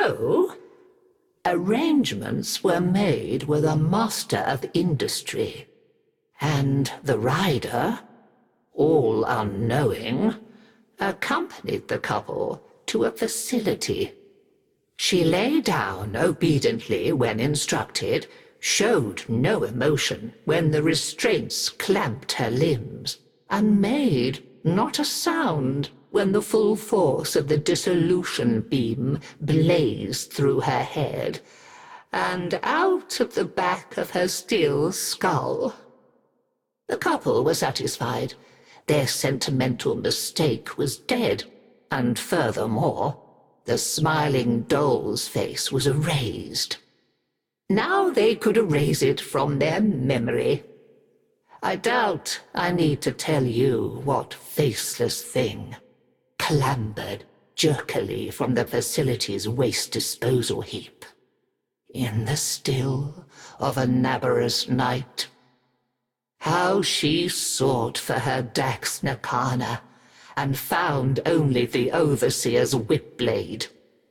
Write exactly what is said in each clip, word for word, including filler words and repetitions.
So, arrangements were made with a master of industry, and the rider, all unknowing, accompanied the couple to a facility. She lay down obediently when instructed, showed no emotion when the restraints clamped her limbs, and made not a sound when the full force of the dissolution beam blazed through her head, and out of the back of her steel skull. The couple were satisfied. Their sentimental mistake was dead, and furthermore, the smiling doll's face was erased. Now they could erase it from their memory. I doubt I need to tell you what faceless thing clambered jerkily from the facility's waste disposal heap. In the still of a Nabarus night, how she sought for her Dax Nakana, and found only the overseer's whip-blade.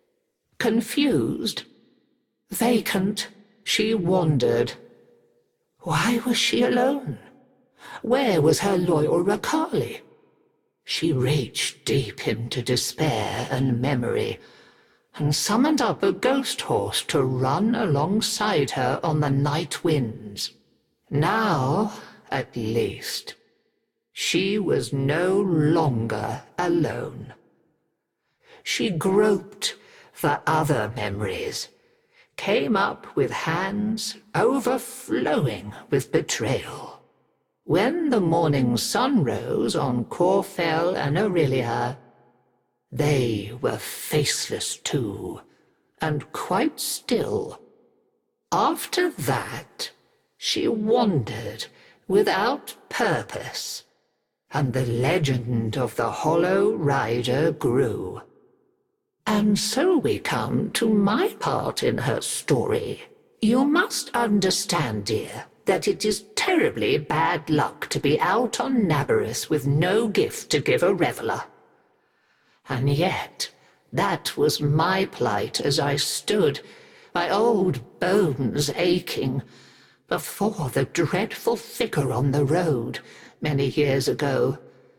Confused, vacant, she wandered. Why was she alone? Where was her loyal Rakali? She reached deep into despair and memory, and summoned up a ghost horse to run alongside her on the night winds. Now, at least, she was no longer alone. She groped for other memories, came up with hands overflowing with betrayal. When the morning sun rose on Corfell and Aurelia, they were faceless too, and quite still. After that, she wandered without purpose, and the legend of the Hollow Rider grew. And so we come to my part in her story. You must understand, dear, that it is terribly bad luck to be out on Nabarus with no gift to give a reveller. And yet, that was my plight as I stood, my old bones aching, before the dreadful figure on the road many years ago.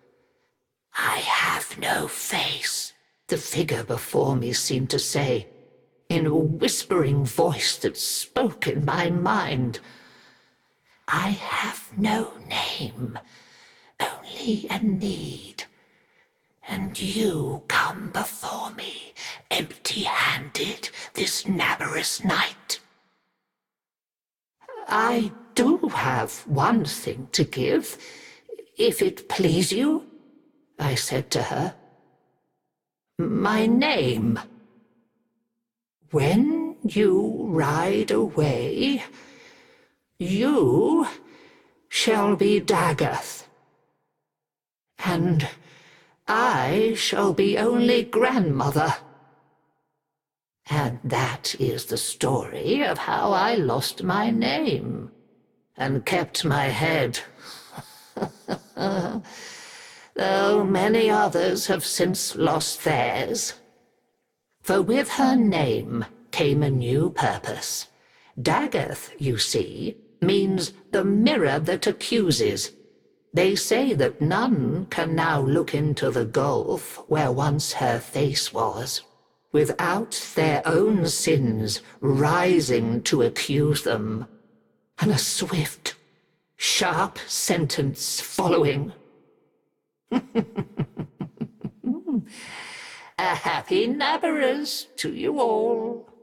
I have no face, the figure before me seemed to say, in a whispering voice that spoke in my mind. I have no name, only a need, and you come before me empty-handed this Nabarus night. I do have one thing to give, if it please you, I said to her. My name. When you ride away, you shall be Daggoth, and I shall be only grandmother. And that is the story of how I lost my name, and kept my head, though many others have since lost theirs. For with her name came a new purpose. Daggoth, you see, means the mirror that accuses. They say that none can now look into the gulf where once her face was, without their own sins rising to accuse them, and a swift, sharp sentence following. A happy Nabarus to you all.